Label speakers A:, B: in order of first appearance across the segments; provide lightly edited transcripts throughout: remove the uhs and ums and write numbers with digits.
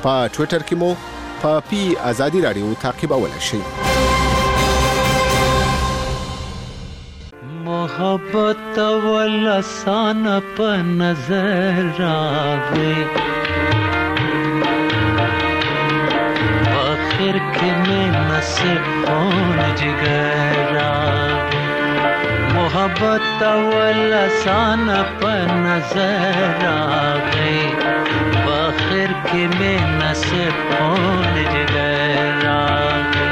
A: په ټوئیټر کې مو په پی ازادي رادیو تعقیبولای شئ.
B: محبت ولسان په نظر راغی آخر کې مې نصیب خون جگر راغی محبت ولسان په نظر راغی آخر کې مې نصیب خون جگر راغی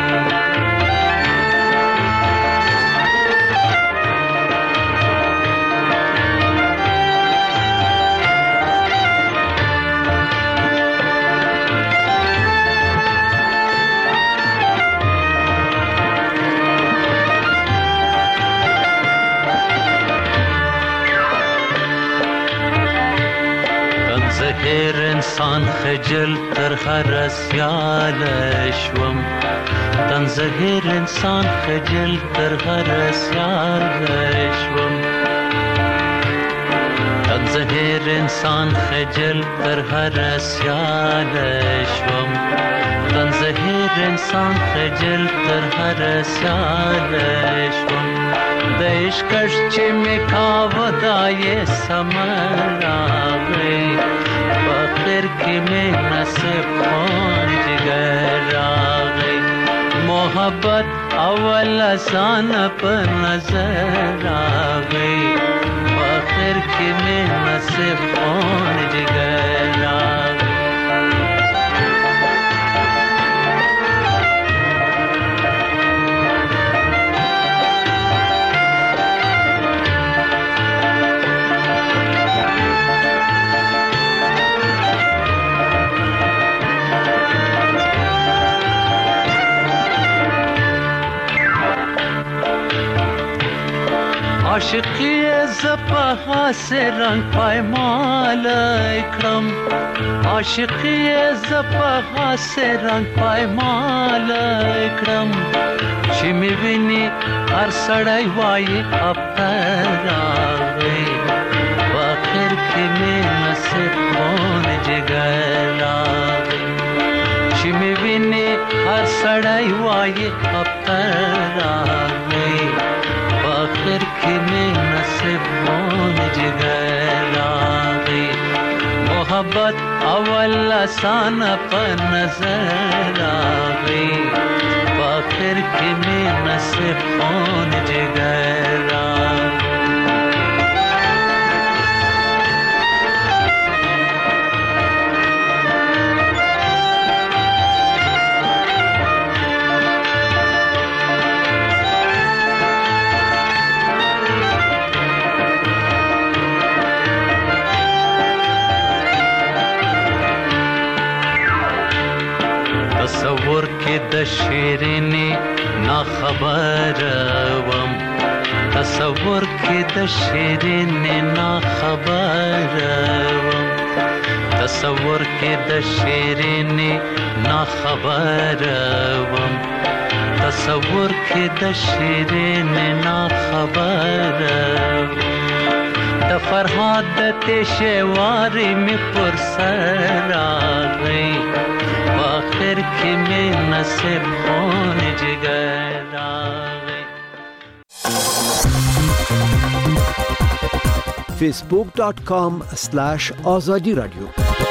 B: هر انسان خجل تر هر سیال شوم تن زهر انسان خجل تر هر سیال شوم تن زهر انسان خجل تر هر سیال شوم تن زهر انسان خجل تر هر سیال شوم د عشقش چې مې کاوه دا یې سمر راغی آخر کې مې نصیب خون جگر راغی محبت اول آسان په نظر راغی آخر کې مې نصیب خون جگر راغی عاشقی زپا سے رنگ پایمال اکرم عاشقی زپا سے رنگ پایمال اکرم چې می ویني هر سړی وایي اپر راغی آخر کې مې نصیب خون جگر راغی چې می ویني هر سړی وایي اپر راغی آخر کې مې نصیب خون جگر راغی محبت اول آسان په نظر راغی آخر کې مې نصیب خون جگر راغی تصور کې د شیرینې نا خبر وم تصور کې د شیرینې نا خبر وم تصور کې د شیرینې نا خبر وم تصور کې د شیرینې نا خبر د فرهاد د تشوارې مې پر سر راغی آخر کې مې نصیب خون جگر راغی
C: facebook.com/azadi radio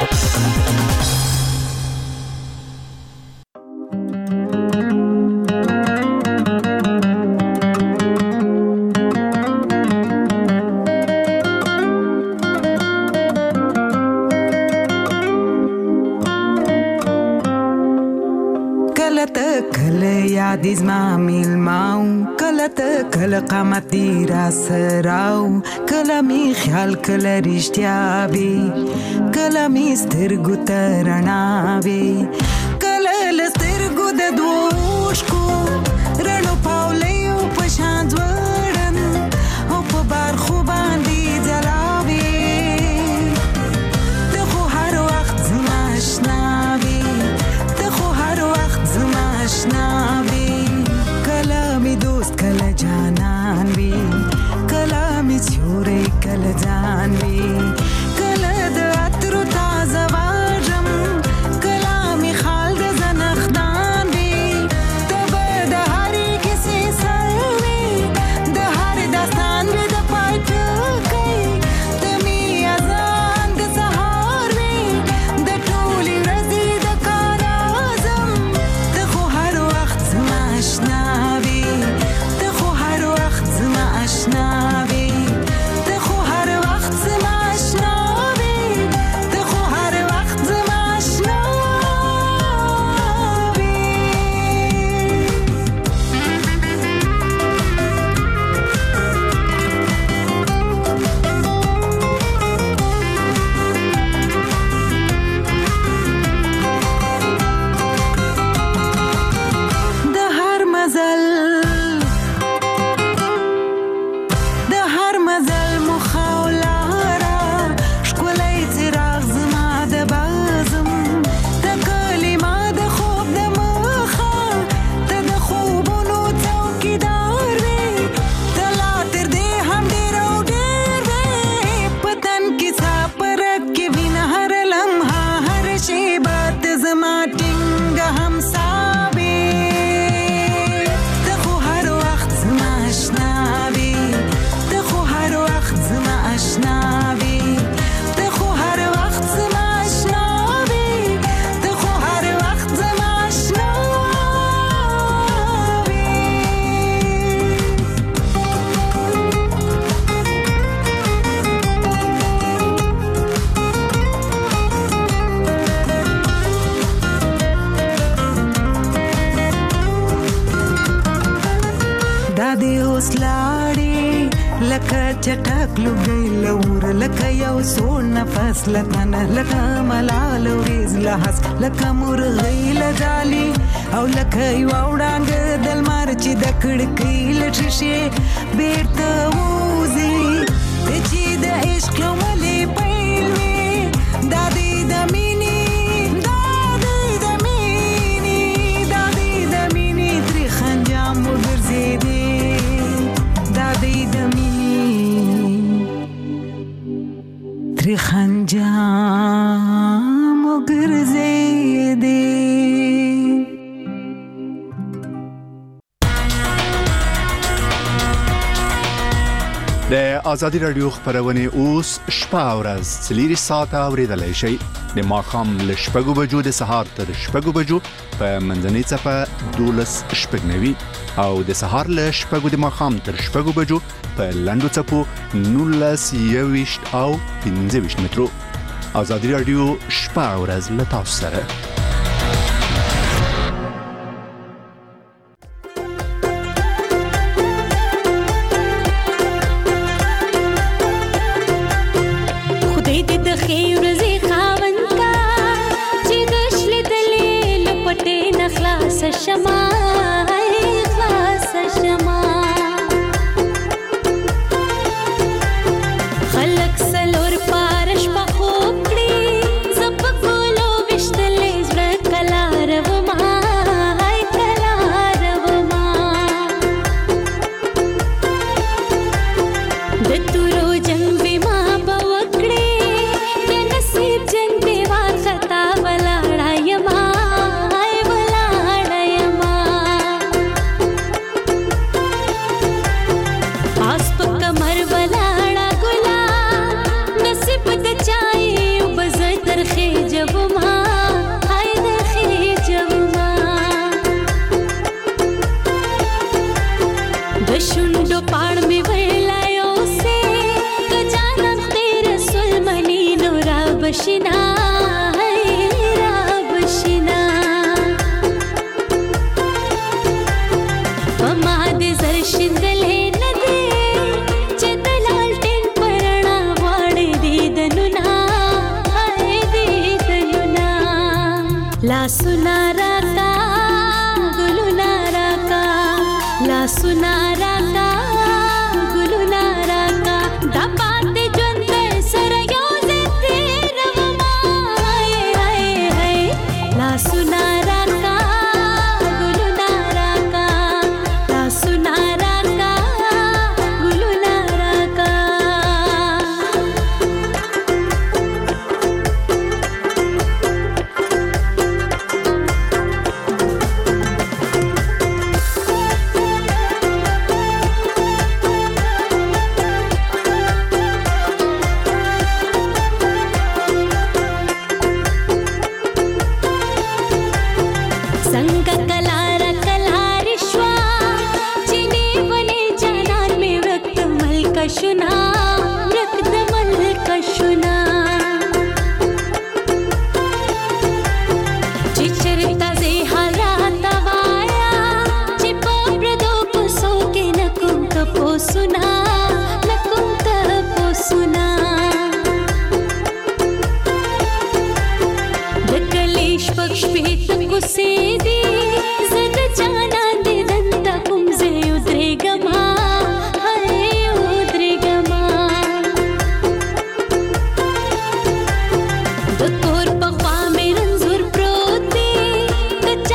D: دیز ما میل ماو کلت کل قامتی را سراو کلمی خیال کل رشتیا بی کلمی سترگو ترنا بی کل لسترگو د دوشکو رنو پاولیو پشاند ورن او پا برخو باندی جلابی دخو هر وقت زماشنا بی دخو هر وقت زماشنا بی کلامی دوست کل جانان بی کلامی سیوری کل جان بی کل د عطر تازه واجم کلا دادی اوس لاړې لکه چټک لوګي لور لکه یو سوړ نفس لکه نه لکه ملال وريز لحظ لکه مرغۍ لځالي او لکه یو وړاند دلمار چې د کړکۍ لټشي بیرته وځي چې د عشق لوملې پیلوي دادی د مینې تری خنجام وګرځېدې دادی د مینې تری خنجام وګرځېدې.
A: د آزادي رادیو خبرونه اوس شپه او ورځ 4 ساعته اوریدلای شئ د ماښام له 6 بجو د سهار تر 6 بجو په منځنۍ صفه 12:09 او د سهار له 6 د ماښام تر 6 بجو په لاندو صفو 19:20 او 15 مترو. آزادي رادیو شپه او ورځ له تاسو سره.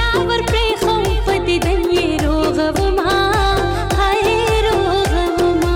C: روغ وما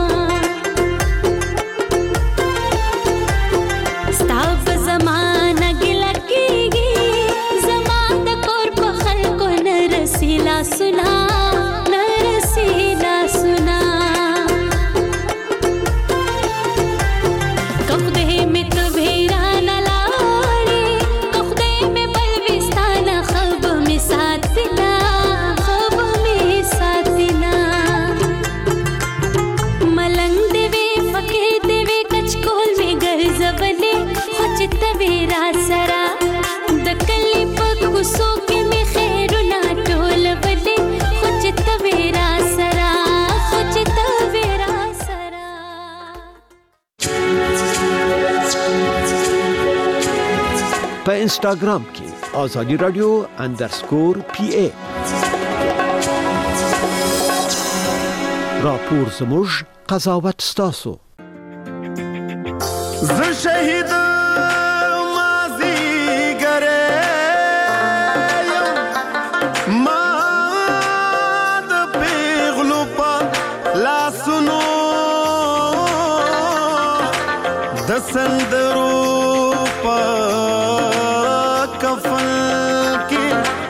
C: انسټاګرام کې آزادي رادیو _PA. راپور زموږ قضاوت ستاسو.
E: ز شهید مازی ګره ما د پیغلو په لاسونو د سندرو په کفن کې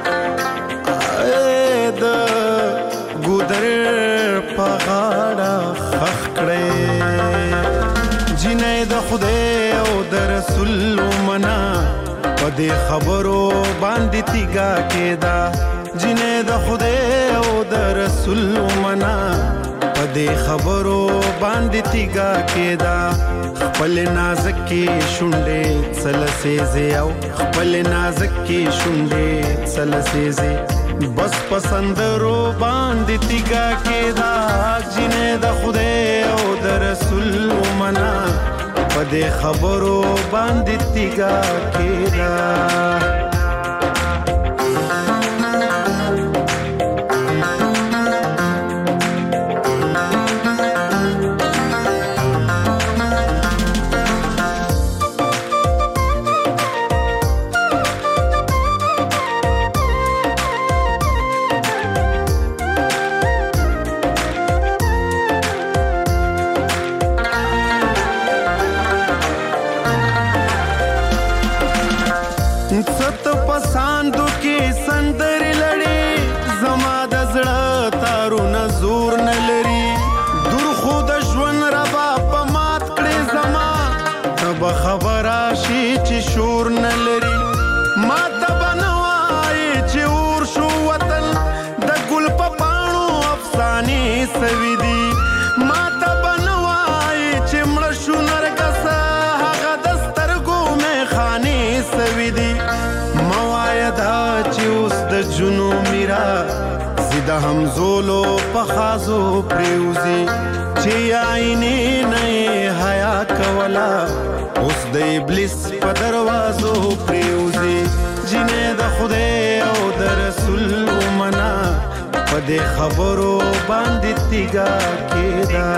E: د ګودر په غاړه خخ کړې جنې د خدای او د رسول منا په دې خبرو باندې تیګه کېدا جنې د خدای او د رسول منا په دې خبرو باندې تیګه کېدا خپل نازکې شونډې سلسېزې او خپل نازکې شونډې سلسېزې بس پسندرو باندې تیګه کېدا جنې د خدای او د رسول منا په دې خبرو باندې تیګه کېدا ست پساندو کې سندر لړې زما د زړه تارونه زور نه لري دور خو د ژوند ربا په مات کړې زما تب خبره شي چې شور نه لري ما ته بنوای چې اور شو وطن د ګل په پاڼو افسانې سوي دي ما ته بنوای چې مړ شو نرګس هغه د سترګو مې خانې سوي دي موایدا چې اوس د جنو میرا زیده همزولو په خازو پریوزی چې آئینې نه حیا کولا اوس د ابلیس په دروازو پریوزی جنې د خدای او د رسول منا په دې خبرو باندې تیګه کېدا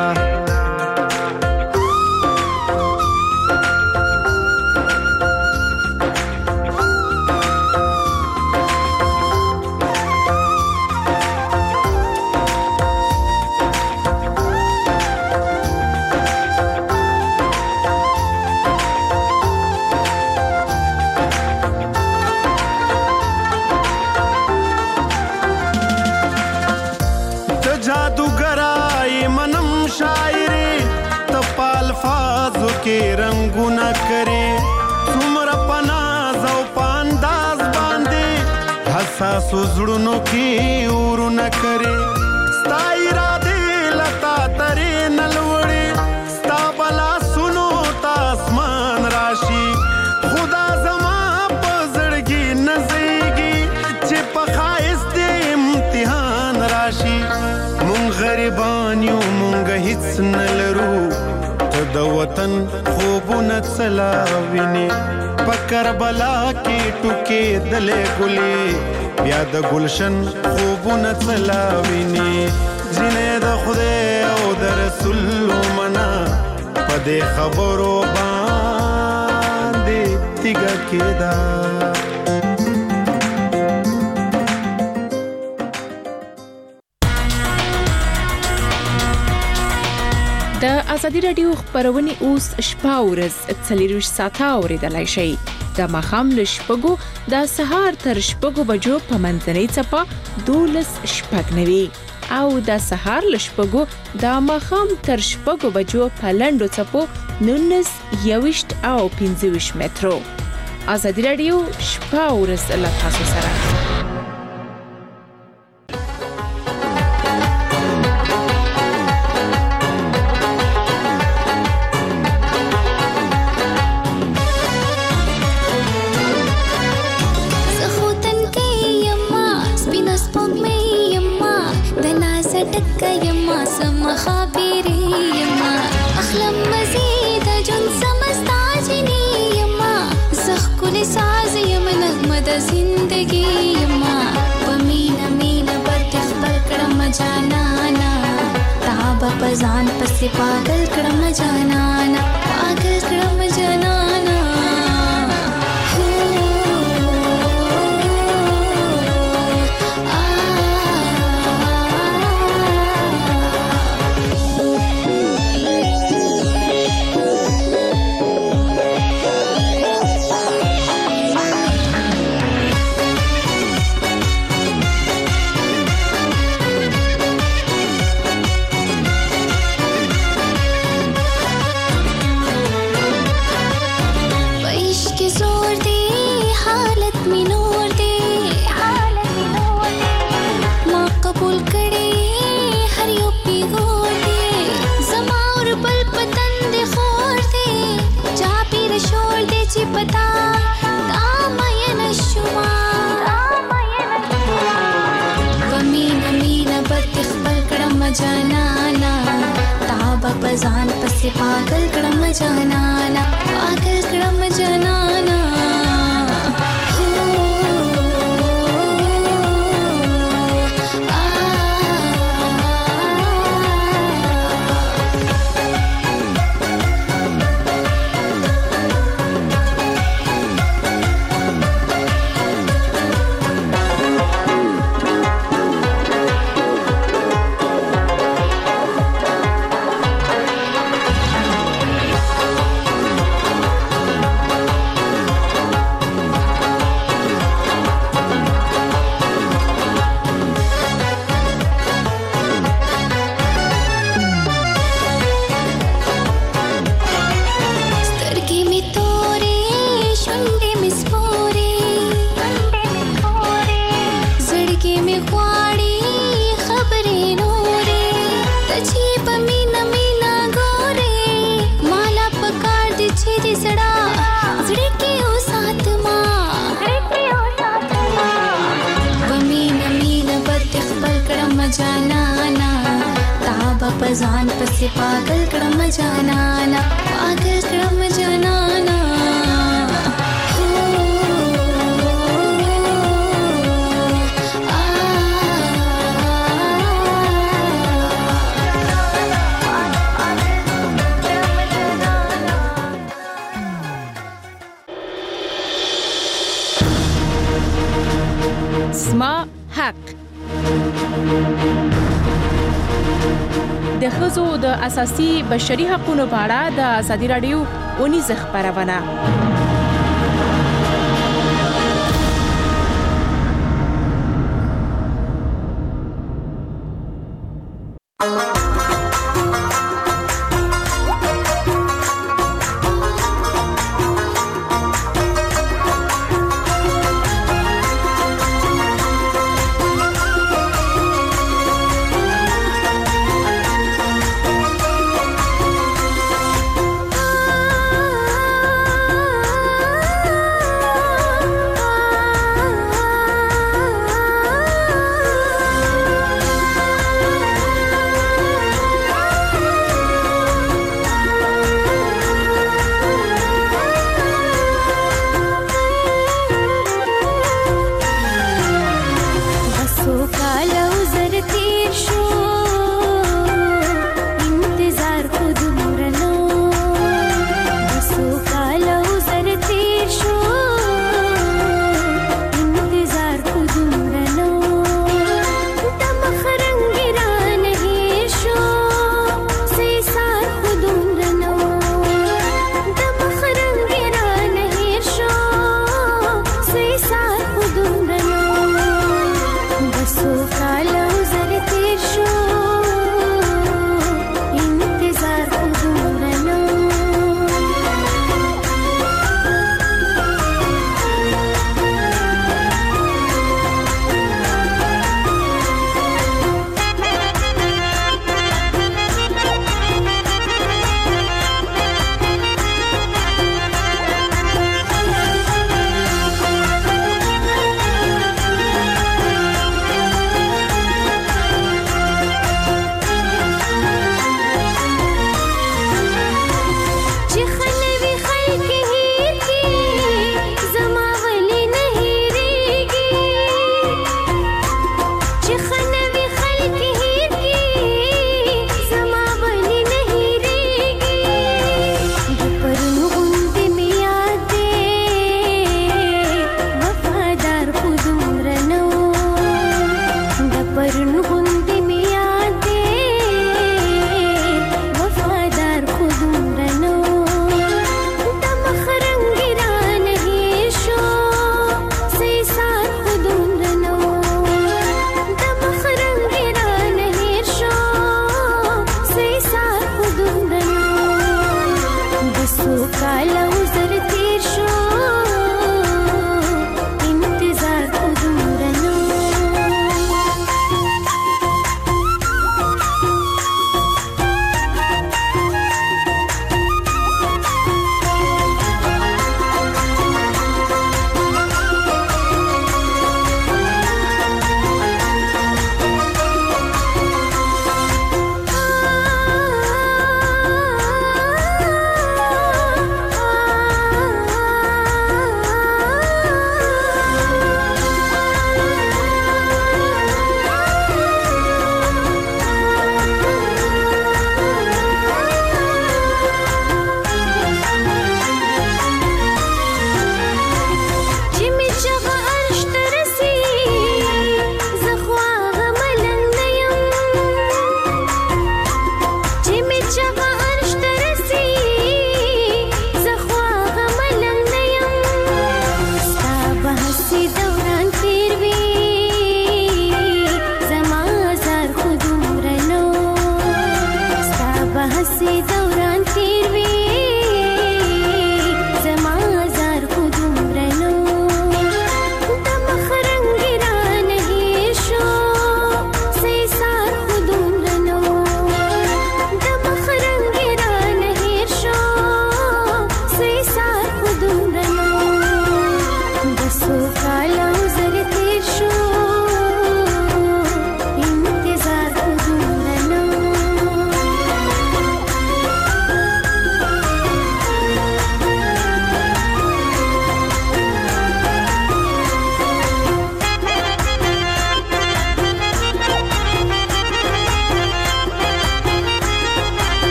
E: کې رنگونه کرے څومره پناز او پانداز باندې حساس زړونو کې ورونه کرے ستا اراده لتا ترې نلوړې ستا بلا سنو تا اسمان راشي خدا زما په زړګي نزيږي چې په خایست امتحان راشي مونږ غریبان یو مونږ هیڅ نلرو د وطن خوبونه څلاوینه په کربلا کې ټوکې دلې ګلې بیا د گلشن خوبونه څلاوینه جنې د خدای او د رسول منا په دې خبرو باندې تیګه کېدا
F: د ازادي رادیو خبرونه اوس شپه ورځ 24 ساعته اوریدلای شئ د مخام له شپږو د سهار تر شپږو بجو په منځنۍ چپه 12 شپږ نوي او د سهار له شپږو د مخام تر شپږو بجو په لنډو چپو 19 21 او 25 مترو ازادي رادیو شپه ورځ له تاسو سره
G: Sa زندگی یما پمینا مینا بد خبر کړم جانانا تاب پزان پس پاگل کړم جانانا پاگل کړم جانانا जनाना ताबा पजान पसे पागल कड़म जनाना पागल कड़म जनाना पजान पसे पागल कड़म जनाना पागल कड़म जनाना
F: زما حق د ښځو د اساسي بشري حقوقو په اړه د ازادي راډیو اونیزه خبرونه